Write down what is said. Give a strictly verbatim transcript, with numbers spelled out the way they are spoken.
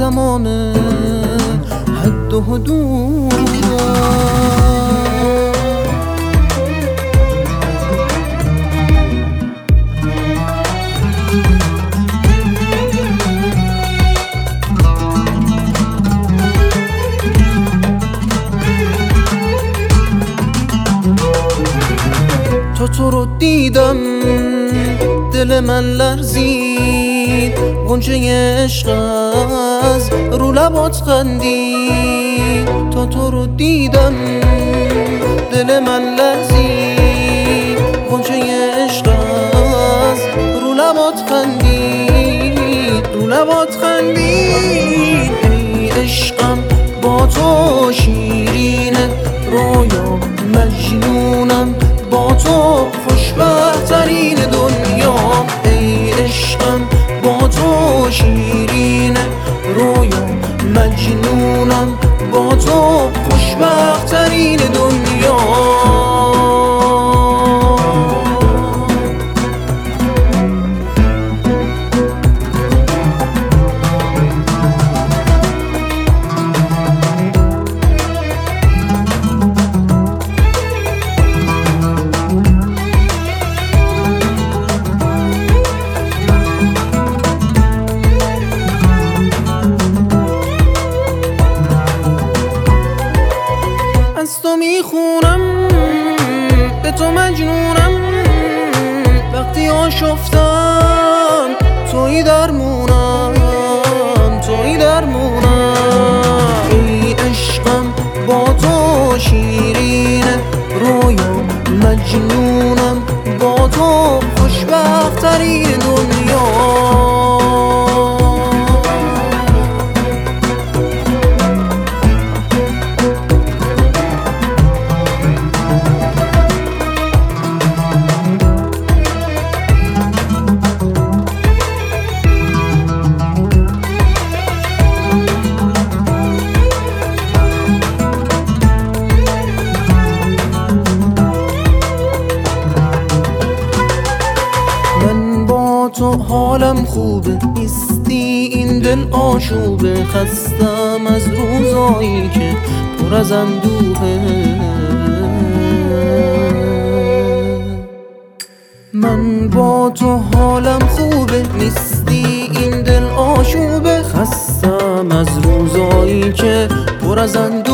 تمام حد و حدود. تا تو رو دیدم دل من لرزید، غنچه عشق از رو لبات خندید. تا تو رو دیدم دل من لرزید، غنچه عشق از رو لبات خندید، رو لبات خندید. ای عشقم با تو شیرینه رویا، مجنونم با تو خوشبخت ترین دنیا. ای عشقم با تو شیرین رویا، مجنونم با تو خوشبخت ترین دنیا. از تو میخونم به تو مجنونم، وقتی آشفتم تویی درمونم، تویی درمونم. ای عشقم با تو شیرین رویا، مجنونم با تو خوشبخت ترین دنیا. تو حالم خوبه، نیستی این دل آشوبه. خستم از روزایی که پر از اندوهه. من با تو حالم خوبه، نیستی این دل آشوبه. خستم از روزایی که پر از اندوهه.